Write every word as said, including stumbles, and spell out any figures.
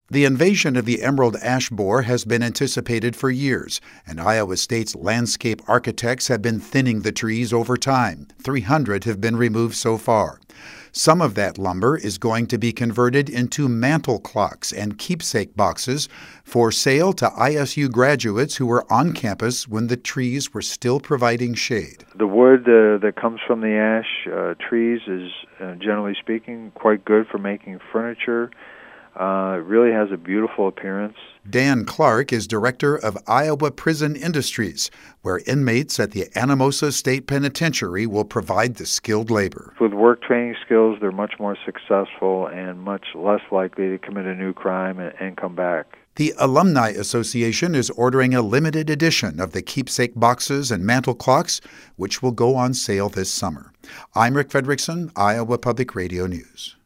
The invasion of the emerald ash borer has been anticipated for years, and Iowa State's landscape architects have been thinning the trees over time. three hundred have been removed so far. Some of that lumber is going to be converted into mantle clocks and keepsake boxes for sale to I S U graduates who were on campus when the trees were still providing shade. The wood uh, that comes from the ash uh, trees is, uh, generally speaking, quite good for making furniture. Uh, it really has a beautiful appearance. Dan Clark is director of Iowa Prison Industries, where inmates at the Anamosa State Penitentiary will provide the skilled labor. With work training skills, they're much more successful and much less likely to commit a new crime and, and come back. The Alumni Association is ordering a limited edition of the keepsake boxes and mantle clocks, which will go on sale this summer. I'm Rick Fredrickson, Iowa Public Radio News.